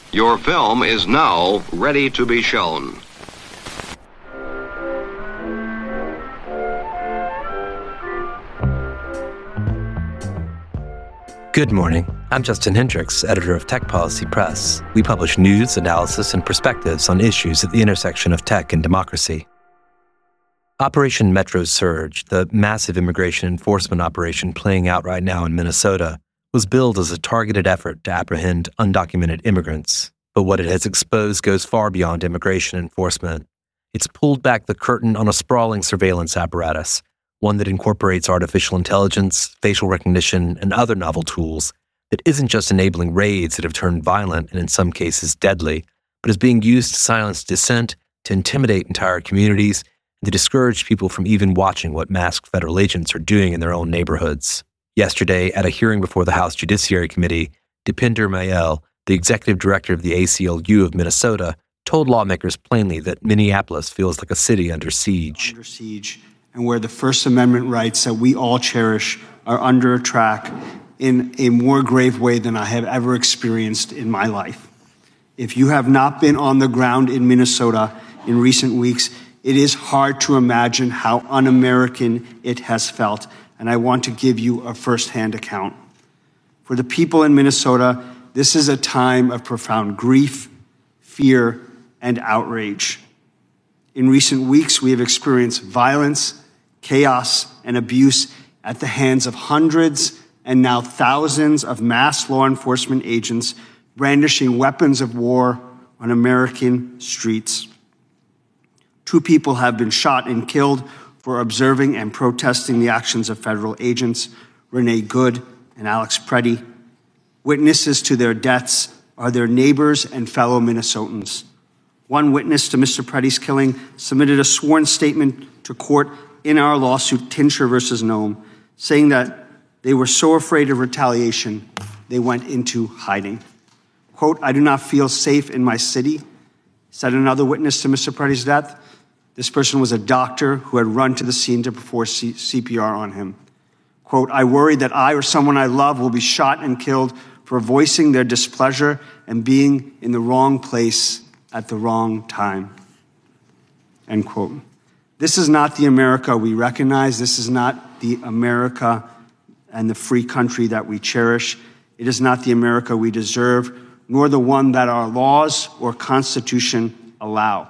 Your film is now ready to be shown. Good morning. I'm Justin Hendricks, editor of Tech Policy Press. We publish news, analysis, and perspectives on issues at the intersection of tech and democracy. Operation Metro Surge, the massive immigration enforcement operation playing out right now in Minnesota, was billed as a targeted effort to apprehend undocumented immigrants. But what it has exposed goes far beyond immigration enforcement. It's pulled back the curtain on a sprawling surveillance apparatus, one that incorporates artificial intelligence, facial recognition, and other novel tools that isn't just enabling raids that have turned violent and in some cases deadly, but is being used to silence dissent, to intimidate entire communities, and to discourage people from even watching what masked federal agents are doing in their own neighborhoods. Yesterday, at a hearing before the House Judiciary Committee, Dipinder Mayal, the executive director of the ACLU of Minnesota, told lawmakers plainly that Minneapolis feels like a city under siege. And where the First Amendment rights that we all cherish are under attack in a more grave way than I have ever experienced in my life. If you have not been on the ground in Minnesota in recent weeks, it is hard to imagine how un-American it has felt, and I want to give you a first-hand account. For the people in Minnesota, this is a time of profound grief, fear, and outrage. In recent weeks, we have experienced violence, chaos, and abuse at the hands of hundreds and now thousands of masked law enforcement agents brandishing weapons of war on American streets. 2 people have been shot and killed for observing and protesting the actions of federal agents, Renee Good and Alex Preddy. Witnesses to their deaths are their neighbors and fellow Minnesotans. One witness to Mr. Preddy's killing submitted a sworn statement to court in our lawsuit, Tincher versus Nome, saying that they were so afraid of retaliation, they went into hiding. Quote, "I do not feel safe in my city," said another witness to Mr. Preddy's death. This person was a doctor who had run to the scene to perform CPR on him. Quote, "I worry that I or someone I love will be shot and killed for voicing their displeasure and being in the wrong place at the wrong time." End quote. This is not the America we recognize. This is not the America and the free country that we cherish. It is not the America we deserve, nor the one that our laws or Constitution allow.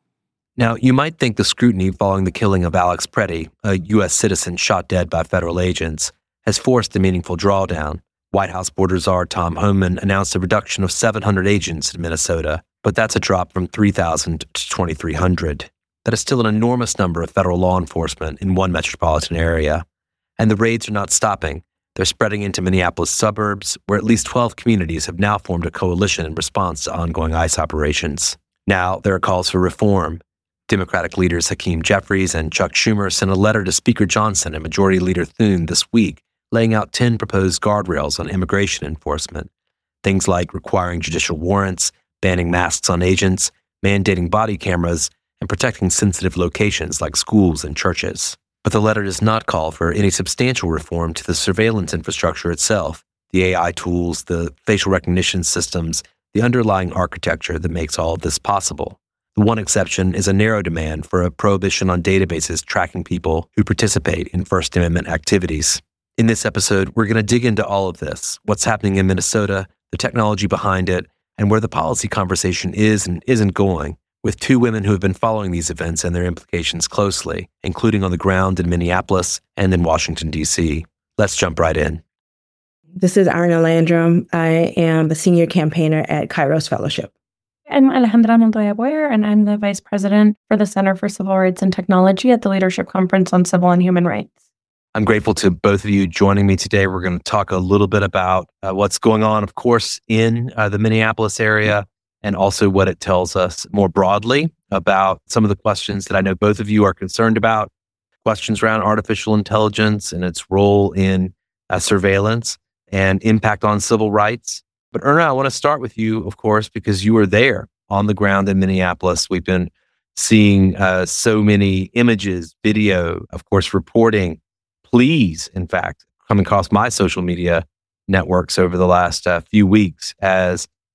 Now, you might think the scrutiny following the killing of Alex Preddy, a U.S. citizen shot dead by federal agents, has forced a meaningful drawdown. White House border czar Tom Homan announced a reduction of 700 agents in Minnesota, but that's a drop from 3,000 to 2,300. That is still an enormous number of federal law enforcement in one metropolitan area. And the raids are not stopping. They're spreading into Minneapolis suburbs, where at least 12 communities have now formed a coalition in response to ongoing ICE operations. Now, there are calls for reform. Democratic leaders Hakeem Jeffries and Chuck Schumer sent a letter to Speaker Johnson and Majority Leader Thune this week, laying out 10 proposed guardrails on immigration enforcement. Things like requiring judicial warrants, banning masks on agents, mandating body cameras, and protecting sensitive locations like schools and churches. But the letter does not call for any substantial reform to the surveillance infrastructure itself, the AI tools, the facial recognition systems, the underlying architecture that makes all of this possible. The one exception is a narrow demand for a prohibition on databases tracking people who participate in First Amendment activities. In this episode, we're going to dig into all of this, what's happening in Minnesota, the technology behind it, and where the policy conversation is and isn't going, with 2 women who have been following these events and their implications closely, including on the ground in Minneapolis and in Washington, D.C. Let's jump right in. This is Arna Landrum. I am the senior campaigner at Kairos Fellowship. I'm Alejandra Montoya Boyer, and I'm the vice president for the Center for Civil Rights and Technology at the Leadership Conference on Civil and Human Rights. I'm grateful to both of you joining me today. We're going to talk a little bit about what's going on, of course, in the Minneapolis area, and also what it tells us more broadly about some of the questions that I know both of you are concerned about, questions around artificial intelligence and its role in surveillance and impact on civil rights. But Erna, I want to start with you, of course, because you were there on the ground in Minneapolis. We've been seeing so many images, video, of course, reporting, pleas, in fact, coming across my social media networks over the last few weeks as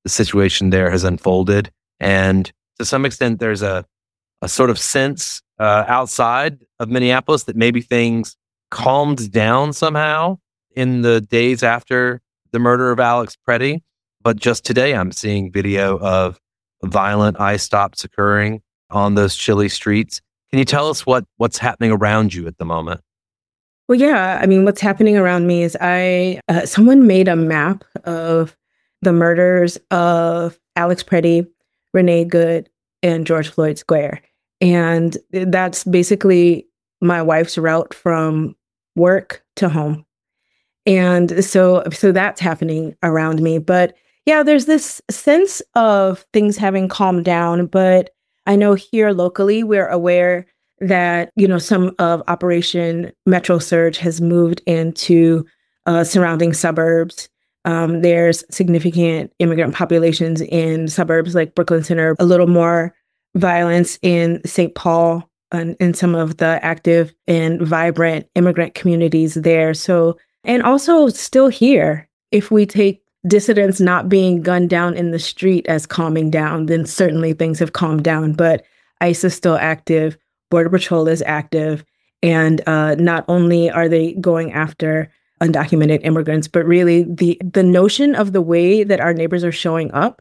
the situation there has unfolded. And to some extent, there's a sort of sense outside of Minneapolis that maybe things calmed down somehow in the days after the murder of Alex Preddy. But just today, I'm seeing video of violent ICE stops occurring on those chilly streets. Can you tell us what's happening around you at the moment? Well, yeah. I mean, what's happening around me is someone made a map of the murders of Alex Preddy, Renee Good, and George Floyd Square. And that's basically my wife's route from work to home. And so that's happening around me. But yeah, there's this sense of things having calmed down. But I know here locally, we're aware that, some of Operation Metro Surge has moved into surrounding suburbs. There's significant immigrant populations in suburbs like Brooklyn Center, a little more violence in St. Paul and in some of the active and vibrant immigrant communities there. So, and also still here, if we take dissidents not being gunned down in the street as calming down, then certainly things have calmed down. But ICE is still active, Border Patrol is active, and not only are they going after undocumented immigrants, but really the notion of the way that our neighbors are showing up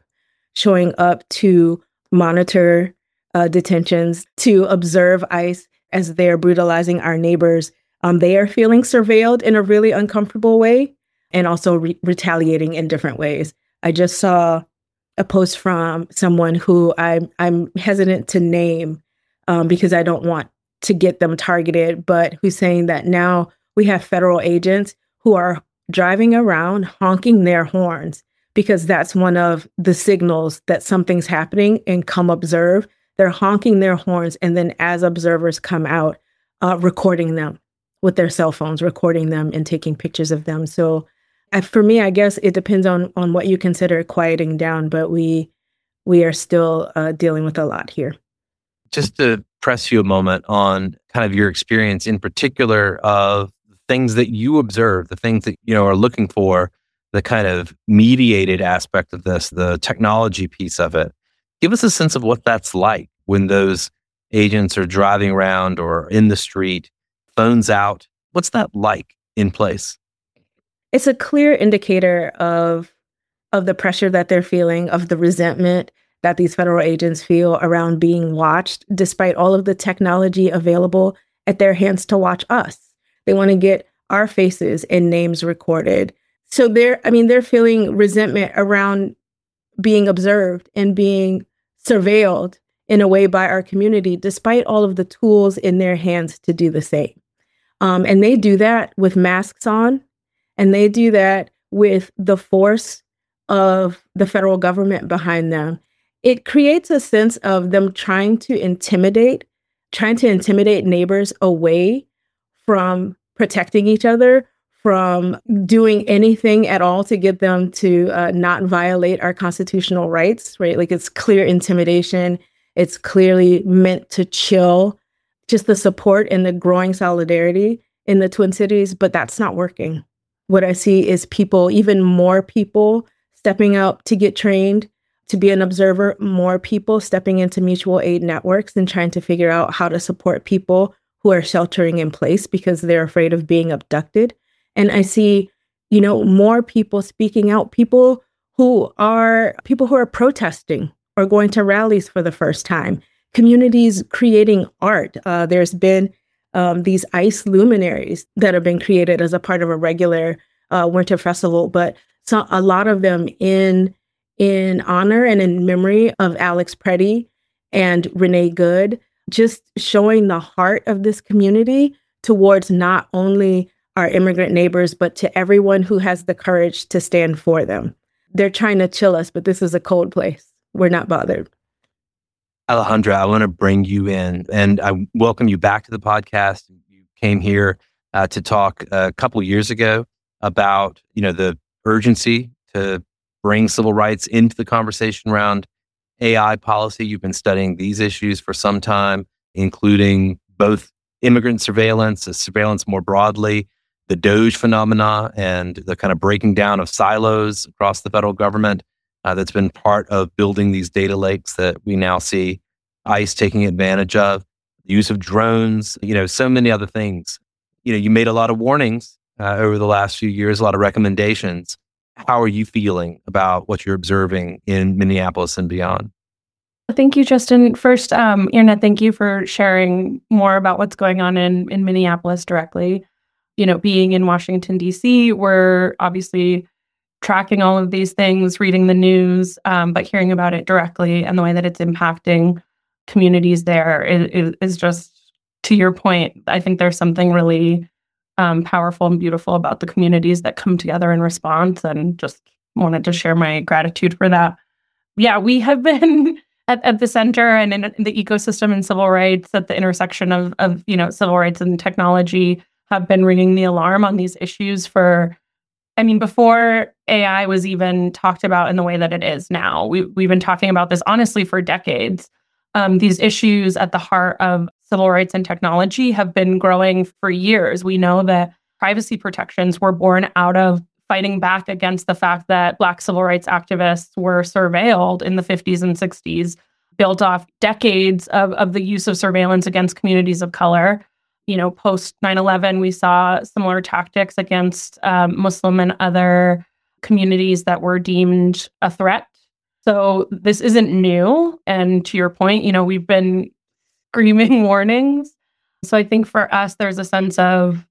to monitor detentions, to observe ICE as they're brutalizing our neighbors. They are feeling surveilled in a really uncomfortable way and also retaliating in different ways. I just saw a post from someone who I'm hesitant to name because I don't want to get them targeted, but who's saying that now we have federal agents who are driving around honking their horns because that's one of the signals that something's happening and come observe. They're honking their horns, and then as observers come out, recording them with their cell phones, recording them and taking pictures of them. So for me, I guess it depends on what you consider quieting down, but we are still dealing with a lot here. Just to press you a moment on kind of your experience in particular of things that you observe, the things that are looking for, the kind of mediated aspect of this, the technology piece of it. Give us a sense of what that's like when those agents are driving around or in the street, phones out. What's that like in place? It's a clear indicator of the pressure that they're feeling, of the resentment that these federal agents feel around being watched, despite all of the technology available at their hands to watch us. They want to get our faces and names recorded. So they're feeling resentment around being observed and being surveilled in a way by our community, despite all of the tools in their hands to do the same. And they do that with masks on, and they do that with the force of the federal government behind them. It creates a sense of them trying to intimidate neighbors away from protecting each other, from doing anything at all to get them to not violate our constitutional rights, right? Like, it's clear intimidation. It's clearly meant to chill just the support and the growing solidarity in the Twin Cities, but that's not working. What I see is people, even more people stepping up to get trained, to be an observer, more people stepping into mutual aid networks and trying to figure out how to support people who are sheltering in place because they're afraid of being abducted. And I see, more people speaking out, people who are protesting or going to rallies for the first time, communities creating art. There's been these ICE luminaries that have been created as a part of a regular winter festival, but a lot of them in honor and in memory of Alex Preddy and Renee Good, just showing the heart of this community towards not only our immigrant neighbors, but to everyone who has the courage to stand for them. They're trying to chill us, but this is a cold place. We're not bothered. Alejandra, I want to bring you in, and I welcome you back to the podcast. You came here to talk a couple years ago about, the urgency to bring civil rights into the conversation around AI policy. You've been studying these issues for some time, including both immigrant surveillance more broadly, the DOGE phenomena, and the kind of breaking down of silos across the federal government. that's been part of building these data lakes that we now see ICE taking advantage of, the use of drones, so many other things. You made a lot of warnings over the last few years, a lot of recommendations. How are you feeling about what you're observing in Minneapolis and beyond? Thank you, Justin. First, Irna, thank you for sharing more about what's going on in Minneapolis directly. Being in Washington, D.C., we're obviously tracking all of these things, reading the news, but hearing about it directly and the way that it's impacting communities there is just, to your point, I think there's something really powerful and beautiful about the communities that come together in response, and just wanted to share my gratitude for that. Yeah, we have been at the center and in the ecosystem and civil rights at the intersection of civil rights and technology, have been ringing the alarm on these issues before AI was even talked about in the way that it is now. We've been talking about this honestly for decades. These issues at the heart of civil rights and technology have been growing for years. We know that privacy protections were born out of fighting back against the fact that Black civil rights activists were surveilled in the 50s and 60s, built off decades of the use of surveillance against communities of color. Post 9/11, we saw similar tactics against Muslim and other communities that were deemed a threat. So this isn't new. And to your point, we've been screaming warnings. So I think for us, there's a sense of,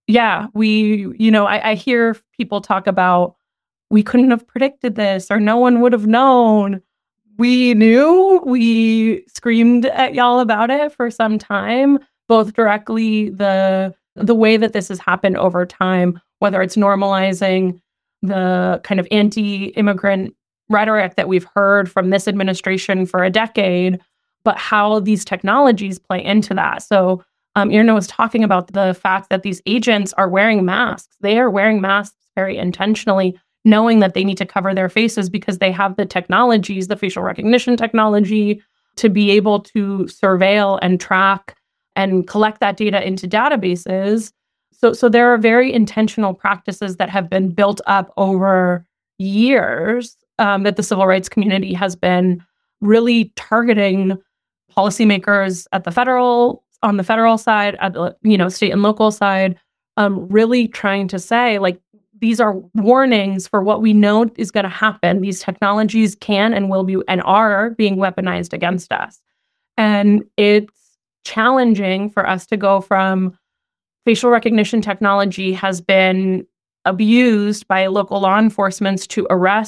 I hear people talk about, we couldn't have predicted this, or no one would have known. We knew. We screamed at y'all about it for some time, both directly, the way that this has happened over time, whether it's normalizing the kind of anti-immigrant rhetoric that we've heard from this administration for a decade, but how these technologies play into that. So Irna was talking about the fact that these agents are wearing masks. They are wearing masks very intentionally, knowing that they need to cover their faces because they have the technologies, the facial recognition technology, to be able to surveil and track and collect that data into databases. So there are very intentional practices that have been built up over years that the civil rights community has been really targeting policymakers on the federal side, at the state and local side, really trying to say, these are warnings for what we know is going to happen. These technologies can and will be and are being weaponized against us. And it's challenging for us to go from facial recognition technology has been abused by local law enforcement to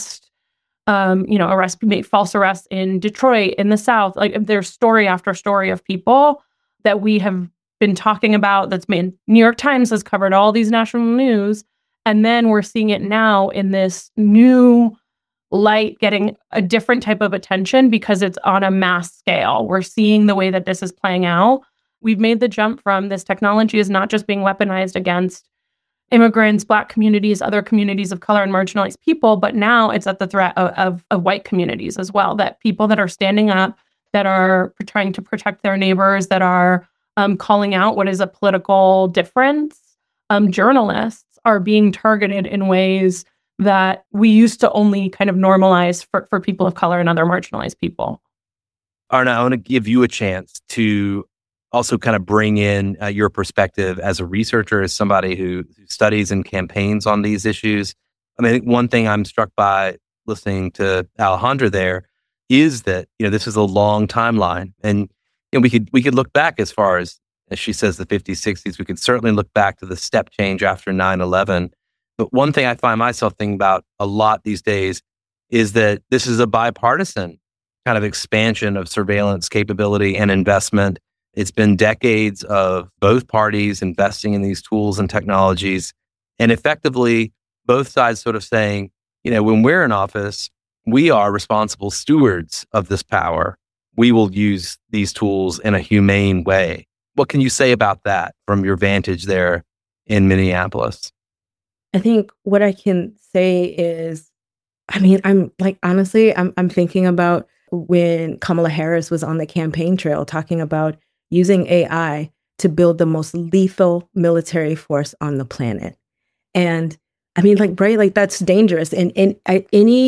make false arrests in Detroit, in the South. There's story after story of people that we have been talking about that's made. New York Times has covered all these national news. And then we're seeing it now in this new light, getting a different type of attention because it's on a mass scale. We're seeing the way that this is playing out. We've made the jump from this technology is not just being weaponized against immigrants, Black communities, other communities of color and marginalized people, but now it's at the threat of white communities as well, that people that are standing up, that are trying to protect their neighbors, that are calling out what is a political difference. Journalists are being targeted in ways that we used to only kind of normalize for people of color and other marginalized people. Arna, I want to give you a chance to also kind of bring in your perspective as a researcher, as somebody who studies and campaigns on these issues. I think one thing I'm struck by listening to Alejandra there is that, this is a long timeline. And we could look back as far as she says, the 50s, 60s. We could certainly look back to the step change after 9/11. But one thing I find myself thinking about a lot these days is that this is a bipartisan kind of expansion of surveillance capability and investment. It's been decades of both parties investing in these tools and technologies, and effectively both sides sort of saying, when we're in office, we are responsible stewards of this power. We will use these tools in a humane way. What can you say about that from your vantage there in Minneapolis? I think what I can say is, I'm thinking about when Kamala Harris was on the campaign trail talking about using AI to build the most lethal military force on the planet. And that's dangerous. And any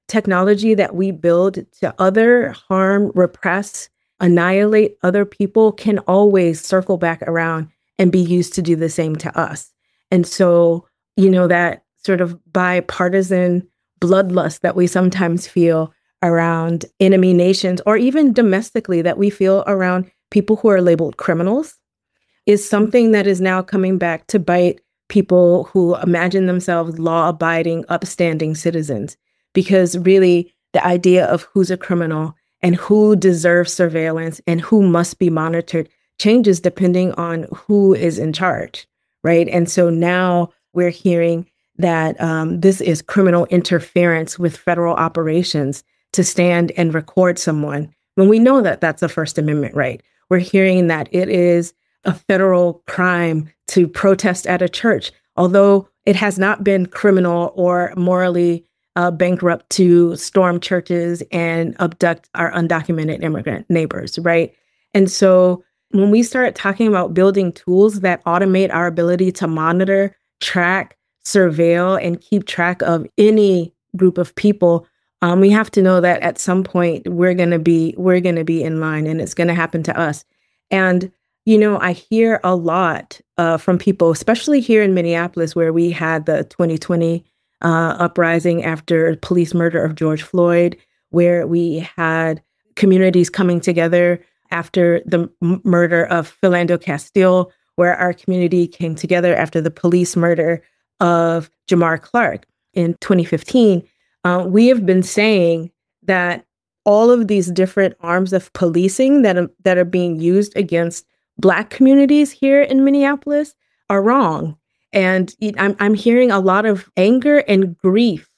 technology that we build to harm, repress, annihilate other people can always circle back around and be used to do the same to us. And so, that sort of bipartisan bloodlust that we sometimes feel around enemy nations, or even domestically that we feel around people who are labeled criminals, is something that is now coming back to bite people who imagine themselves law-abiding, upstanding citizens. Because really, the idea of who's a criminal and who deserves surveillance and who must be monitored changes depending on who is in charge, right? And so now we're hearing that this is criminal interference with federal operations to stand and record someone, when we know that that's a First Amendment right. We're hearing that it is a federal crime to protest at a church, although it has not been criminal or morally bankrupt to storm churches and abduct our undocumented immigrant neighbors, right? And so when we start talking about building tools that automate our ability to monitor, track, surveil, and keep track of any group of people, we have to know that at some point we're going to be in line, and it's going to happen to us. And I hear a lot from people, especially here in Minneapolis, where we had the 2020 uprising after police murder of George Floyd, where we had communities coming together after the murder of Philando Castile, where our community came together after the police murder of Jamar Clark in 2015. We have been saying that all of these different arms of policing that are being used against Black communities here in Minneapolis are wrong. And I'm hearing a lot of anger and grief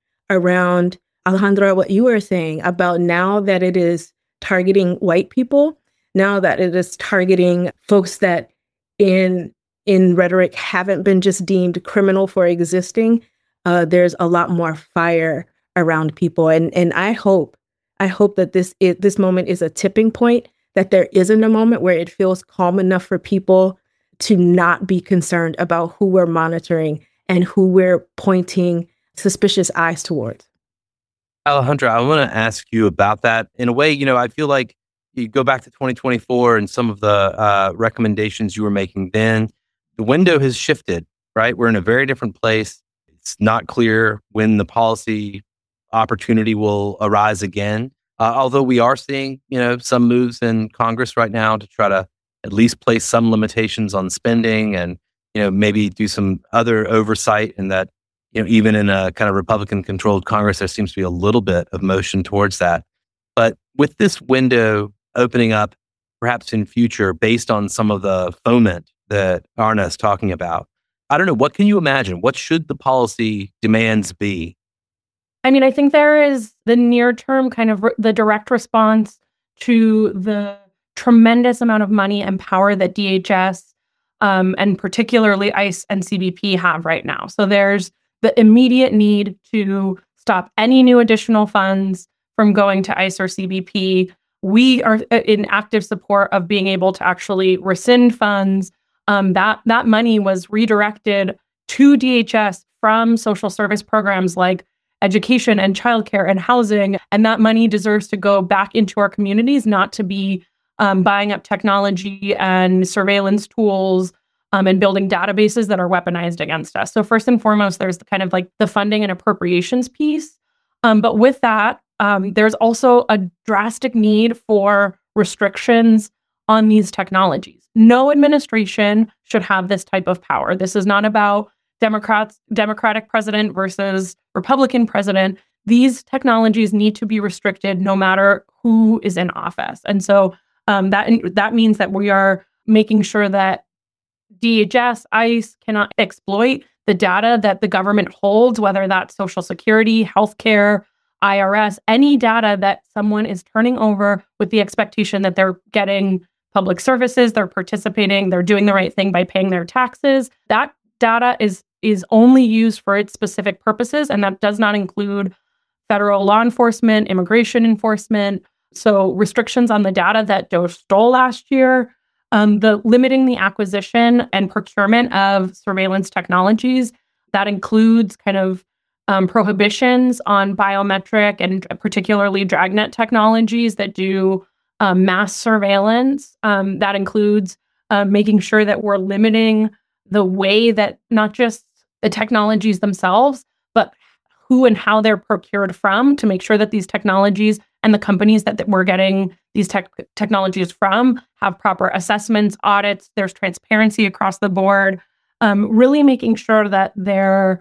around, Alejandra, what you were saying about now that it is targeting white people, now that it is targeting folks that in rhetoric haven't been just deemed criminal for existing. There's a lot more fire around people. And I hope that this moment is a tipping point, that there isn't a moment where it feels calm enough for people to not be concerned about who we're monitoring and who we're pointing suspicious eyes towards. Alejandra, I want to ask you about that. In a way, I feel like you go back to 2024 and some of the recommendations you were making then, the window has shifted, right? We're in a very different place. It's not clear when the policy opportunity will arise again. Although we are seeing, some moves in Congress right now to try to at least place some limitations on spending and, maybe do some other oversight, and that, even in a kind of Republican-controlled Congress, there seems to be a little bit of motion towards that. But with this window opening up, perhaps in future, based on some of the foment that Arna is talking about, I don't know, what can you imagine? What should the policy demands be? I mean, I think there is the near-term kind of the direct response to the tremendous amount of money and power that DHS and particularly ICE and CBP have right now. So there's the immediate need to stop any new additional funds from going to ICE or CBP. We are in active support of being able to actually rescind funds. That money was redirected to DHS from social service programs like education and childcare and housing. And that money deserves to go back into our communities, not to be buying up technology and surveillance tools and building databases that are weaponized against us. So first and foremost, there's kind of like the funding and appropriations piece. But with that, there's also a drastic need for restrictions on these technologies. No administration should have this type of power. This is not about Democratic president versus Republican president. These technologies need to be restricted no matter who is in office. And so that means that we are making sure that DHS, ICE cannot exploit the data that the government holds, whether that's Social Security, healthcare, IRS, any data that someone is turning over with the expectation that they're getting public services, they're participating, they're doing the right thing by paying their taxes. That data is only used for its specific purposes, and that does not include federal law enforcement, immigration enforcement. So restrictions on the data that DOJ stole last year, the limiting the acquisition and procurement of surveillance technologies, that includes kind of prohibitions on biometric and particularly dragnet technologies that do mass surveillance. That includes making sure that we're limiting the way that not just the technologies themselves, but who and how they're procured from, to make sure that these technologies and the companies that we're getting these technologies from have proper assessments, audits, there's transparency across the board, really making sure that there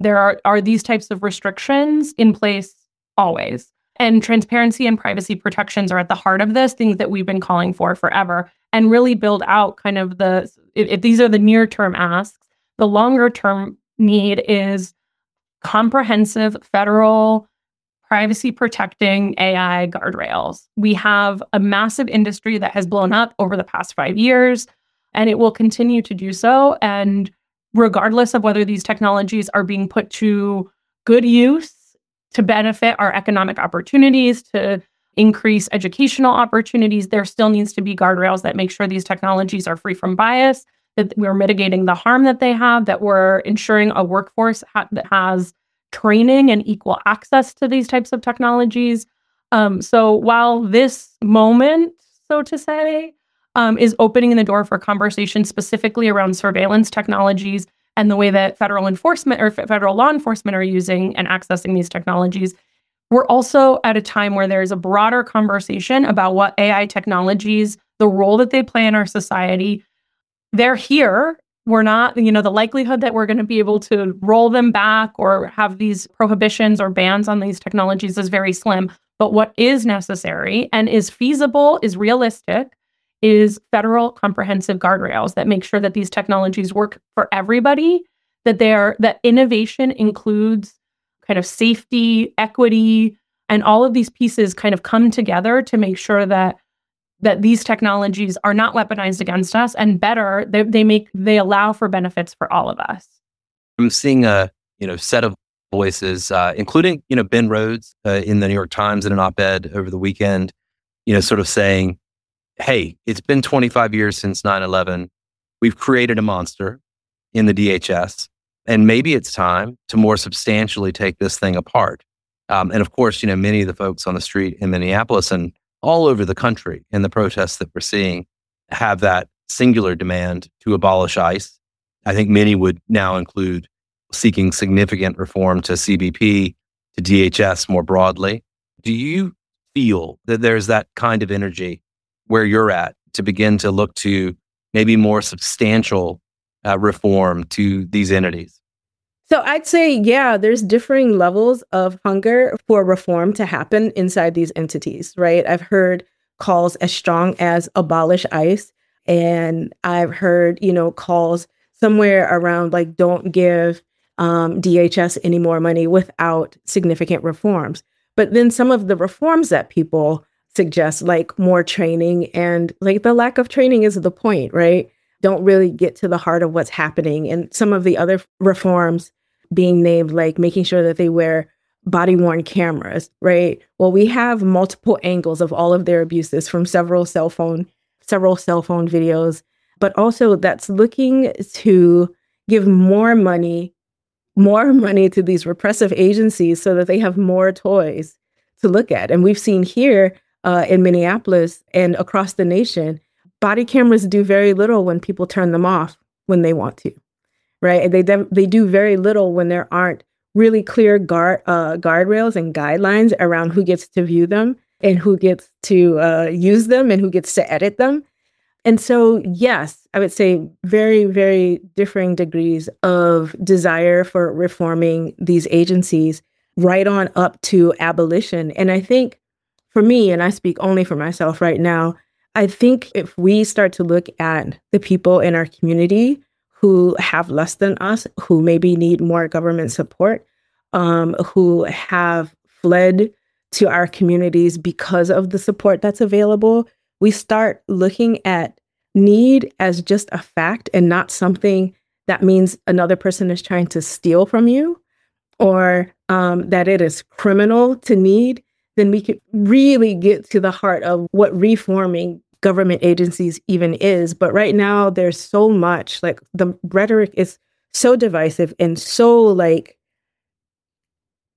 are these types of restrictions in place always. And transparency and privacy protections are at the heart of this, things that we've been calling for forever, and really build out kind of if these are the near-term asks. The longer-term need is comprehensive federal privacy-protecting AI guardrails. We have a massive industry that has blown up over the past 5 years, and it will continue to do so. And regardless of whether these technologies are being put to good use to benefit our economic opportunities, to increase educational opportunities, there still needs to be guardrails that make sure these technologies are free from bias, that we're mitigating the harm that they have, that we're ensuring a workforce that has training and equal access to these types of technologies. So while this moment, so to say, is opening the door for conversation specifically around surveillance technologies and the way that federal enforcement or federal law enforcement are using and accessing these technologies, we're also at a time where there's a broader conversation about what AI technologies, the role that they play in our society. They're here. We're not, the likelihood that we're going to be able to roll them back or have these prohibitions or bans on these technologies is very slim. But what is necessary and is feasible, is realistic, is federal comprehensive guardrails that make sure that these technologies work for everybody, that innovation includes kind of safety, equity, and all of these pieces kind of come together to make sure that these technologies are not weaponized against us, and better, they allow for benefits for all of us. I'm seeing a set of voices, including Ben Rhodes in the New York Times in an op-ed over the weekend, sort of saying, hey, it's been 25 years since 9/11. We've created a monster in the DHS, and maybe it's time to more substantially take this thing apart. And of course, many of the folks on the street in Minneapolis and all over the country in the protests that we're seeing have that singular demand to abolish ICE. I think many would now include seeking significant reform to CBP, to DHS more broadly. Do you feel that there's that kind of energy where you're at to begin to look to maybe more substantial reform to these entities? So I'd say, yeah, there's differing levels of hunger for reform to happen inside these entities, right? I've heard calls as strong as abolish ICE. And I've heard, calls somewhere around like, don't give DHS any more money without significant reforms. But then some of the reforms that people suggest, like more training, and like the lack of training is the point, right? Don't really get to the heart of what's happening. And some of the other reforms being named, like making sure that they wear body-worn cameras, right? Well, we have multiple angles of all of their abuses from several cell phone videos, but also that's looking to give more money to these repressive agencies so that they have more toys to look at. And we've seen here in Minneapolis and across the nation, body cameras do very little when people turn them off when they want to, right? And they do very little when there aren't really clear guardrails and guidelines around who gets to view them and who gets to use them and who gets to edit them. And so, yes, I would say very, very differing degrees of desire for reforming these agencies right on up to abolition. And I think for me, and I speak only for myself right now, I think if we start to look at the people in our community who have less than us, who maybe need more government support, who have fled to our communities because of the support that's available, we start looking at need as just a fact and not something that means another person is trying to steal from you or that it is criminal to need, then we could really get to the heart of what reforming government agencies even is. But right now, there's so much, like the rhetoric is so divisive and so like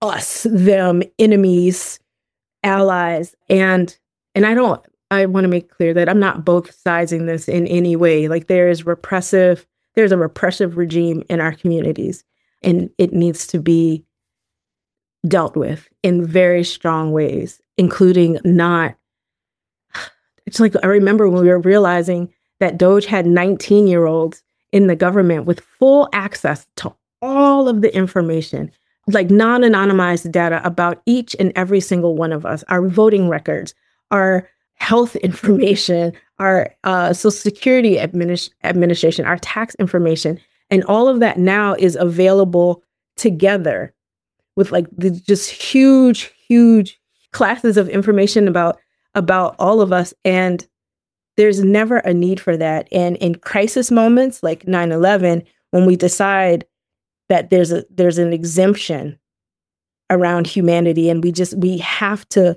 us, them, enemies, allies. And I want to make clear that I'm not both siding this in any way. Like there's a repressive regime in our communities, and it needs to be dealt with in very strong ways, including not. It's like I remember when we were realizing that Doge had 19-year-olds in the government with full access to all of the information, like non-anonymized data about each and every single one of us, our voting records, our health information, our Social Security administration, our tax information, and all of that now is available together with like the just huge classes of information about all of us. And there's never a need for that. And in crisis moments like 9/11, when we decide that there's an exemption around humanity, and we have to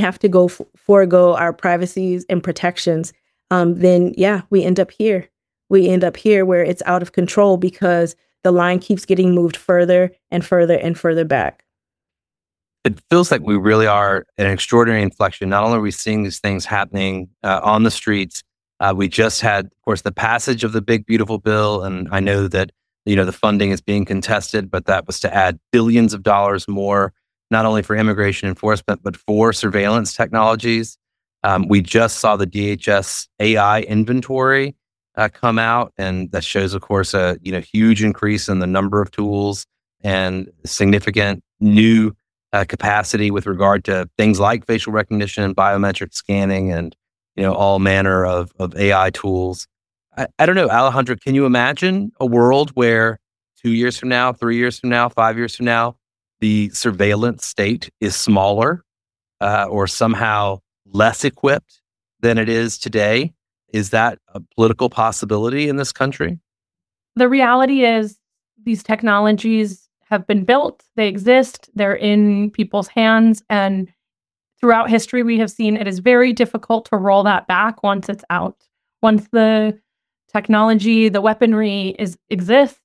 forego our privacies and protections, then yeah, we end up here. We end up here where it's out of control because the line keeps getting moved further and further and further back. It feels like we really are at an extraordinary inflection. Not only are we seeing these things happening on the streets, we just had, of course, the passage of the Big Beautiful Bill, and I know that the funding is being contested, but that was to add billions of dollars more, not only for immigration enforcement, but for surveillance technologies. We just saw the DHS AI inventory come out, and that shows, of course, a huge increase in the number of tools and significant new capacity with regard to things like facial recognition and biometric scanning and all manner of AI tools. I don't know, Alejandra, can you imagine a world where 2 years from now, 3 years from now, 5 years from now, the surveillance state is smaller or somehow less equipped than it is today? Is that a political possibility in this country? The reality is these technologies have been built, they exist, they're in people's hands, and throughout history we have seen it is very difficult to roll that back once it's out. Once the technology, the weaponry exists,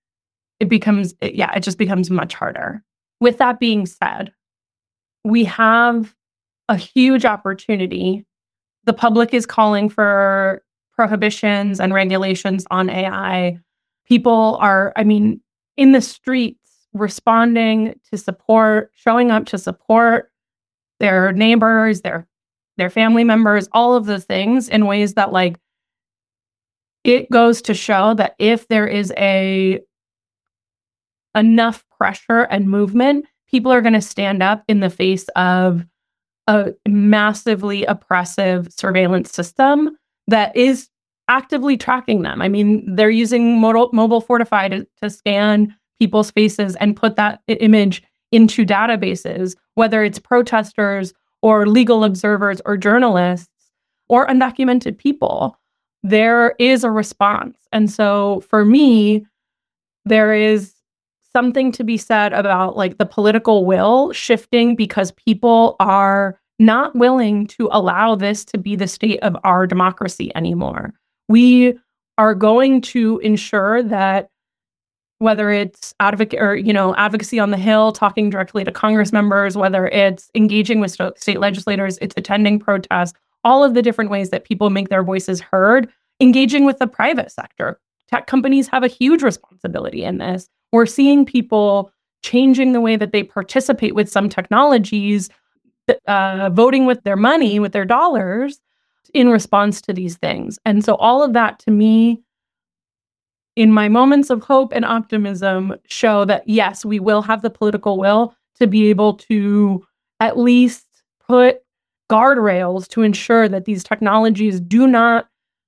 it just becomes much harder. With that being said, we have a huge opportunity. The public is calling for prohibitions and regulations on AI. People are, in the streets responding to support, showing up to support their neighbors, their family members, all of those things in ways that it goes to show that if there is enough pressure and movement, people are going to stand up in the face of a massively oppressive surveillance system that is actively tracking them. They're using mobile Fortify to scan people's faces and put that image into databases, whether it's protesters or legal observers or journalists or undocumented people. There is a response. And so for me, there is something to be said about the political will shifting because people are not willing to allow this to be the state of our democracy anymore. We are going to ensure that whether it's advocacy on the Hill, talking directly to Congress members, whether it's engaging with state legislators, it's attending protests, all of the different ways that people make their voices heard, engaging with the private sector. Tech companies have a huge responsibility in this. We're seeing people changing the way that they participate with some technologies, voting with their money, with their dollars, in response to these things. And so all of that, to me, in my moments of hope and optimism, show that, yes, we will have the political will to be able to at least put guardrails to ensure that these technologies do not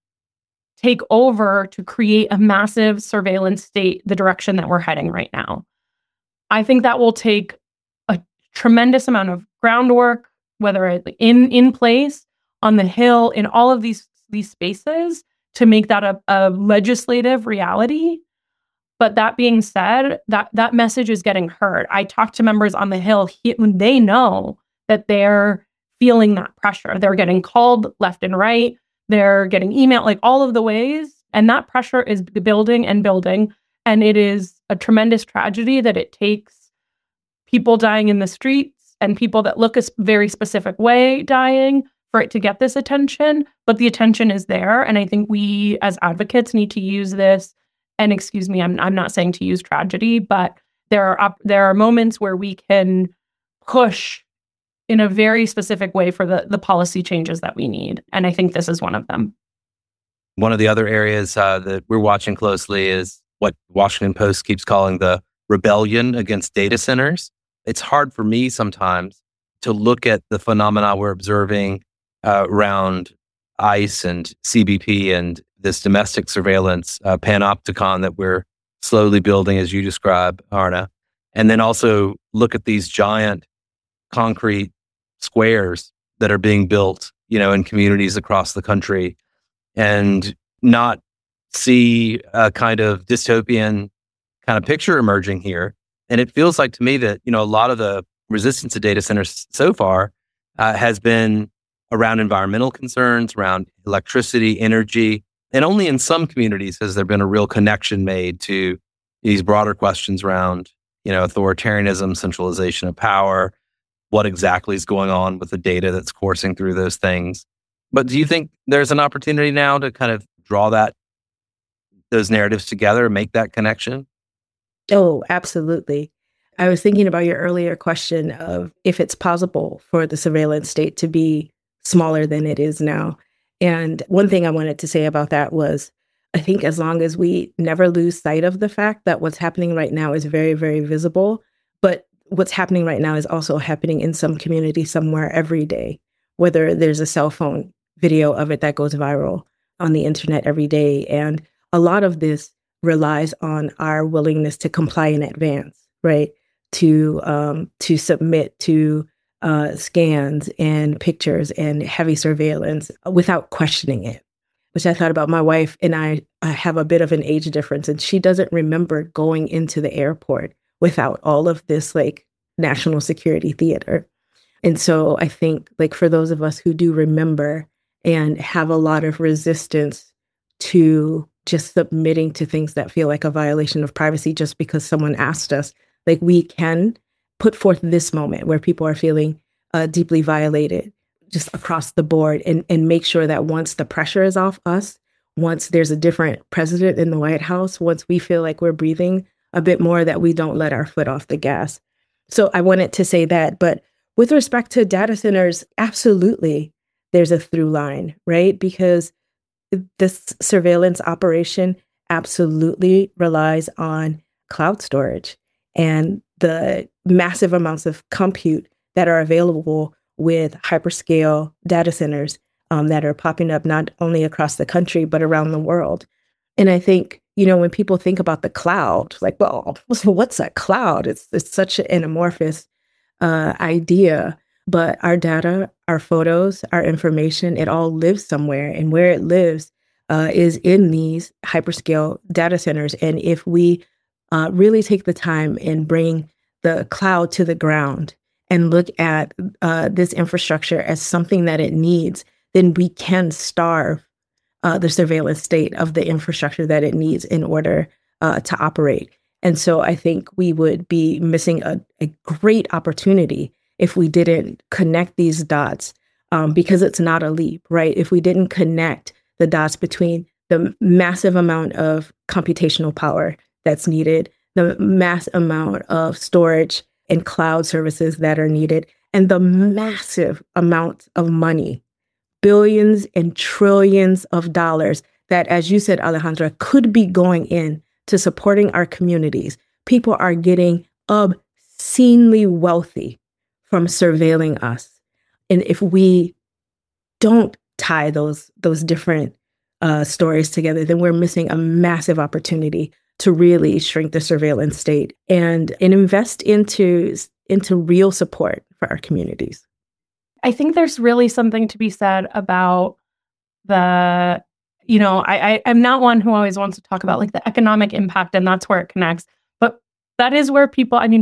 take over to create a massive surveillance state, the direction that we're heading right now. I think that will take a tremendous amount of groundwork, whether it's in place, on the Hill, in all of these spaces, to make that a legislative reality. But that being said, that message is getting heard. I talk to members on the Hill, they know that they're feeling that pressure. They're getting called left and right. They're getting email, all of the ways. And that pressure is building and building. And it is a tremendous tragedy that it takes people dying in the streets and people that look a very specific way dying for it to get this attention, but the attention is there. And I think we as advocates need to use this. And excuse me, I'm not saying to use tragedy, but there are moments where we can push in a very specific way for the policy changes that we need. And I think this is one of them. One of the other areas that we're watching closely is what Washington Post keeps calling the rebellion against data centers. It's hard for me sometimes to look at the phenomena we're observing around ICE and CBP and this domestic surveillance panopticon that we're slowly building, as you describe, Arna, and then also look at these giant concrete squares that are being built, in communities across the country, and not see a kind of dystopian kind of picture emerging here. And it feels like to me that, a lot of the resistance to data centers so far has been around environmental concerns, around electricity, energy, and only in some communities has there been a real connection made to these broader questions around, authoritarianism, centralization of power, what exactly is going on with the data that's coursing through those things. But do you think there's an opportunity now to kind of draw those narratives together and make that connection? Oh, absolutely. I was thinking about your earlier question of if it's possible for the surveillance state to be smaller than it is now. And one thing I wanted to say about that was, I think as long as we never lose sight of the fact that what's happening right now is very, very visible, but what's happening right now is also happening in some community somewhere every day, whether there's a cell phone video of it that goes viral on the internet every day. And a lot of this relies on our willingness to comply in advance, right? To submit to scans and pictures and heavy surveillance without questioning it, which I thought about. My wife and I have a bit of an age difference, and she doesn't remember going into the airport without all of this like national security theater. And so I think like for those of us who do remember and have a lot of resistance to just submitting to things that feel like a violation of privacy just because someone asked us, like we can put forth this moment where people are feeling deeply violated just across the board and make sure that once the pressure is off us, once there's a different president in the White House, once we feel like we're breathing a bit more, that we don't let our foot off the gas. So I wanted to say that. But with respect to data centers, absolutely, there's a through line, right? Because this surveillance operation absolutely relies on cloud storage and the massive amounts of compute that are available with hyperscale data centers that are popping up not only across the country, but around the world. And I think, when people think about the cloud, like, well, what's a cloud? It's such an amorphous idea, but our data, our photos, our information, it all lives somewhere. And where it lives is in these hyperscale data centers. And if we really take the time and bring the cloud to the ground and look at this infrastructure as something that it needs, then we can starve the surveillance state of the infrastructure that it needs in order to operate. And so I think we would be missing a great opportunity if we didn't connect these dots, because it's not a leap, right? If we didn't connect the dots between the massive amount of computational power that's needed, the mass amount of storage and cloud services that are needed, and the massive amount of money, billions and trillions of dollars that, as you said, Alejandra, could be going in to supporting our communities. People are getting obscenely wealthy from surveilling us. And if we don't tie those different stories together, then we're missing a massive opportunity to really shrink the surveillance state and invest into real support for our communities. I think there's really something to be said about I'm not one who always wants to talk about like the economic impact, and that's where it connects. But that is where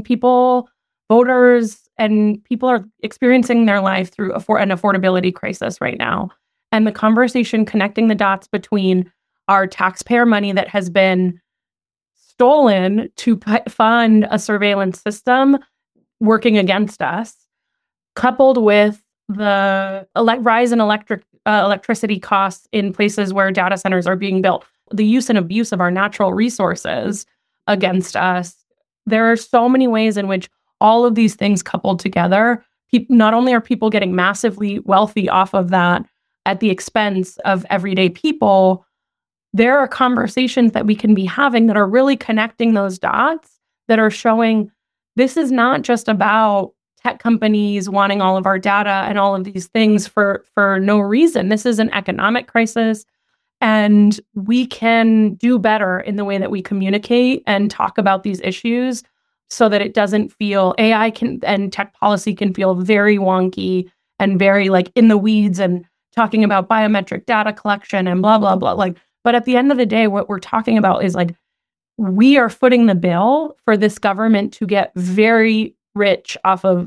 voters and people are experiencing their life through an affordability crisis right now. And the conversation connecting the dots between our taxpayer money that has been stolen to fund a surveillance system working against us, coupled with the rise in electricity costs in places where data centers are being built, the use and abuse of our natural resources against us. There are so many ways in which all of these things coupled together, not only are people getting massively wealthy off of that at the expense of everyday people, there are conversations that we can be having that are really connecting those dots, that are showing this is not just about tech companies wanting all of our data and all of these things for no reason. This is an economic crisis, and we can do better in the way that we communicate and talk about these issues so that it doesn't feel and tech policy can feel very wonky and very like in the weeds and talking about biometric data collection and blah, blah, blah. But at the end of the day, what we're talking about is like, we are footing the bill for this government to get very rich off of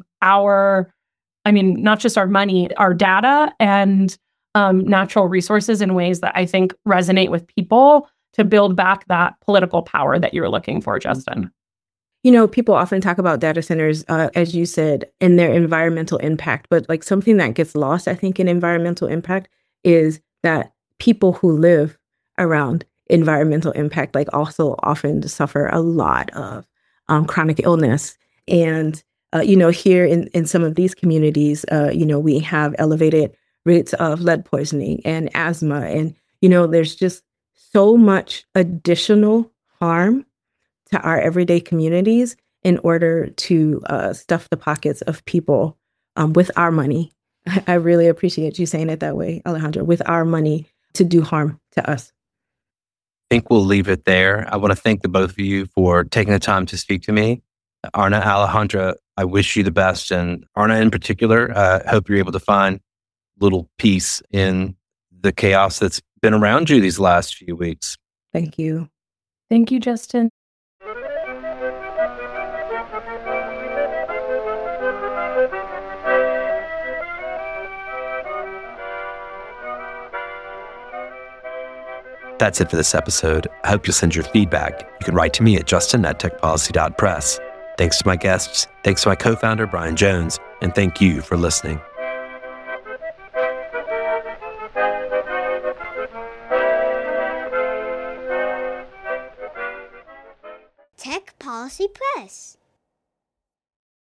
not just our money, our data and natural resources in ways that I think resonate with people to build back that political power that you're looking for, Justin. People often talk about data centers, as you said, and their environmental impact. But like something that gets lost, I think, in environmental impact is that people who live around environmental impact, like also often suffer a lot of chronic illness. And, here in some of these communities, we have elevated rates of lead poisoning and asthma. And, there's just so much additional harm to our everyday communities in order to stuff the pockets of people with our money. I really appreciate you saying it that way, Alejandra, with our money to do harm to us. I think we'll leave it there. I want to thank the both of you for taking the time to speak to me. Arna, Alejandra, I wish you the best. And Arna in particular, I hope you're able to find a little peace in the chaos that's been around you these last few weeks. Thank you. Thank you, Justin. That's it for this episode. I hope you'll send your feedback. You can write to me at justin@techpolicy.press. Thanks to my guests, thanks to my co-founder, Brian Jones, and thank you for listening. Tech Policy Press.